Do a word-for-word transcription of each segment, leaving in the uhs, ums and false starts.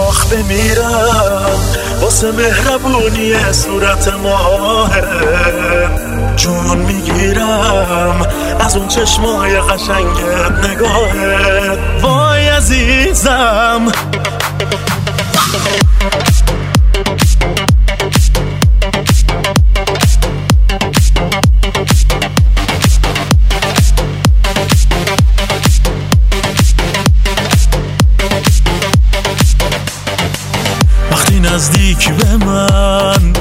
آخ بمیرم واسه مهربونی صورت ماهه، جون میگیرم از اون چشمای قشنگت نگاهت. وای عزیزم وقتی نزدیک به من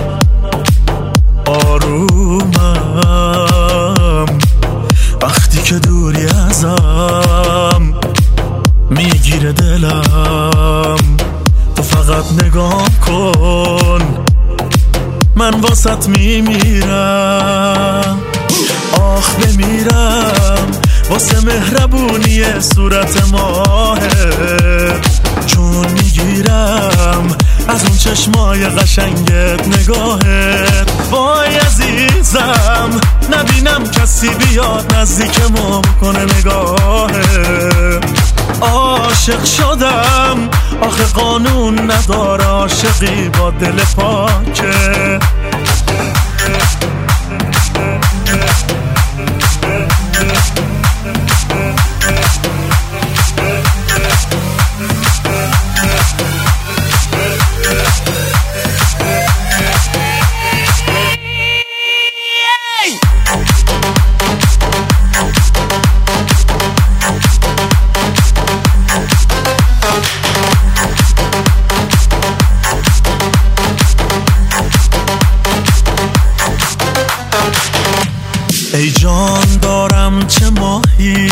آرومم، وقتی که دوری ازم میگیره دلم. تو فقط نگاه کن من واسط میمیرم. آخ بمیرم واسه مهربونی صورت ماهه، جون میگیرم از اون چشمای قشنگت نگاهت. وای عزیزم نبینم کسی بیاد نزدیکمو بکنه نگاهت. عاشق شدم آخه قانون نداره عاشقی با دل پاکه. ای جان دارم چه ماهی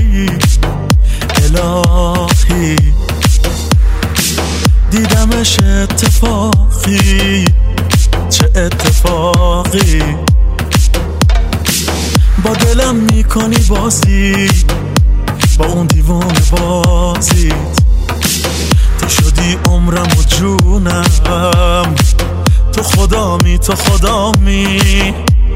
الهی، دیدمش اتفاقی چه اتفاقی. با دلم میکنی بازی با اون دیوان بازیت. تو شدی عمرم و جونم، تو خدامی تو خدامی.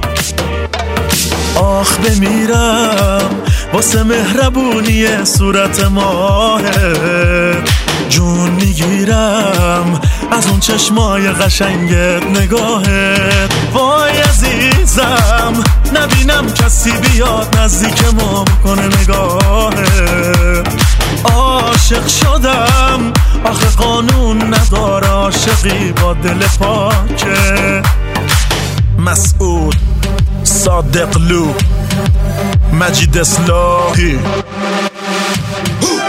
آخ بمیرم واسه مهربونی صورت ماهه، جون میگیرم از اون چشمای قشنگت نگاهت. وای عزیزم نبینم کسی بیاد نزدیکمو بکنه نگاهت. عاشق شدم آخه قانون نداره عاشقی با دل پاکه. مسعود صادق لو مجید اصلاحی.